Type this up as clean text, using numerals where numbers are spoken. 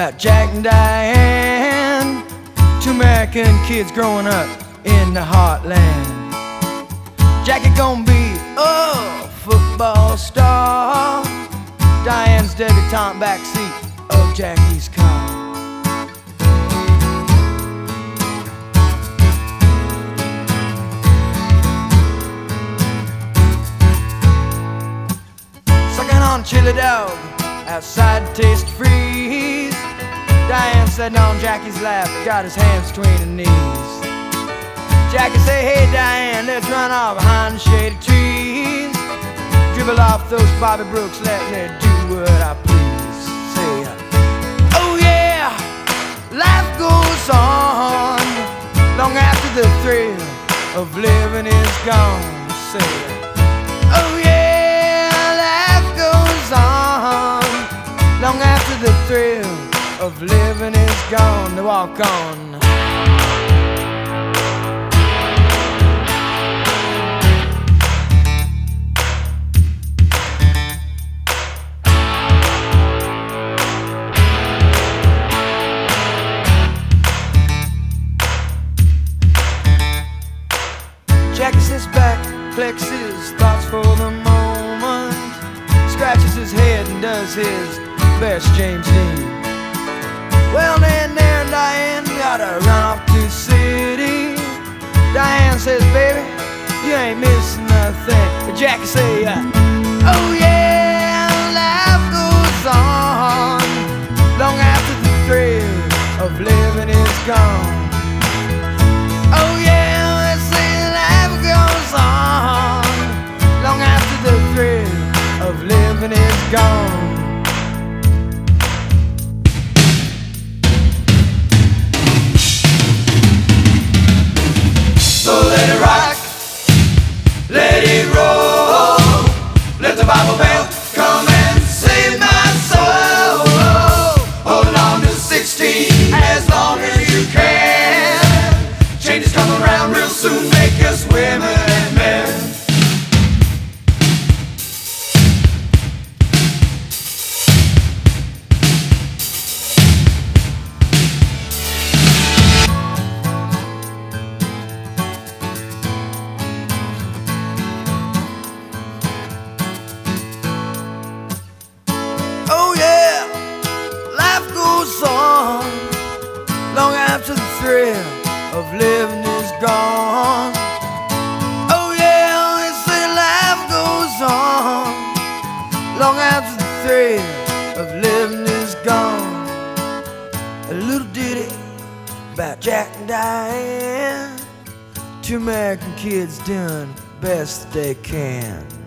about Jack and Diane, two American kids growing up in the heartland. Jackie gonna be a football star, Diane's debutante backseat of Jackie's car. Sucking on chili dog outside Taste Freeze, Diane sitting on Jackie's lap, got his hands between her knees. Jackie say, hey Diane, let's run off behind the shady trees, dribble off those Bobby Brooks, let me do what I please. Say, oh yeah, life goes on long after the thrill of living is gone. Say, oh yeah, life goes on long after the thrill of living is gone. To walk on. Jackie sits back, collects his thoughts for the moment, scratches his head and does his best James Dean. Well, then there Diane gotta run off to the city. Diane says, baby, you ain't missing nothing. But Jackie say, oh yeah, life goes on long after the thrill of living is gone. Oh yeah, they say life goes on long after the thrill of living is gone. So let it rock, let it roll, let the Bible Belt come and save my soul. Holding on to 16 as long as you can. Change is coming around real soon, make us women and men. Oh yeah, life goes on long after the thrill of living is gone. Oh yeah, they say life goes on long after the thrill of living is gone. A little ditty about Jack and Diane, two American kids doing best they can.